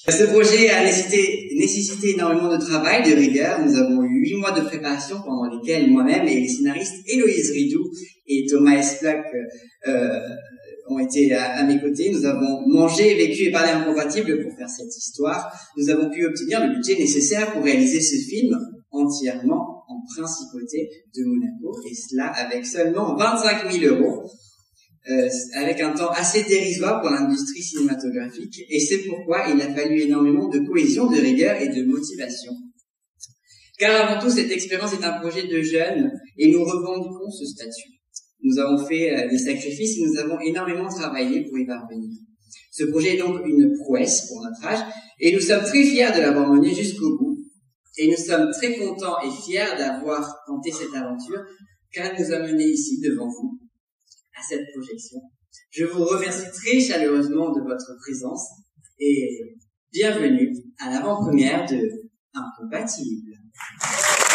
Ce projet a nécessité énormément de travail, de rigueur. Nous avons eu 8 mois de préparation pendant lesquels moi-même et les scénaristes Héloïse Ridou et Thomas Esplock ont été à mes côtés. Nous avons mangé, vécu et parlé incompatibles pour faire cette histoire. Nous avons pu obtenir le budget nécessaire pour réaliser ce film entièrement en principauté de Monaco, et cela avec seulement 25 000 €, avec un temps assez dérisoire pour l'industrie cinématographique, et c'est pourquoi il a fallu énormément de cohésion, de rigueur et de motivation. Car avant tout, cette expérience est un projet de jeunes, et nous revendiquons ce statut. Nous avons fait des sacrifices et nous avons énormément travaillé pour y parvenir. Ce projet est donc une prouesse pour notre âge, et nous sommes très fiers de l'avoir mené jusqu'au bout. Et nous sommes très contents et fiers d'avoir tenté cette aventure, car elle nous a menés ici, devant vous, à cette projection. Je vous remercie très chaleureusement de votre présence, et bienvenue à l'avant-première de Incompatible.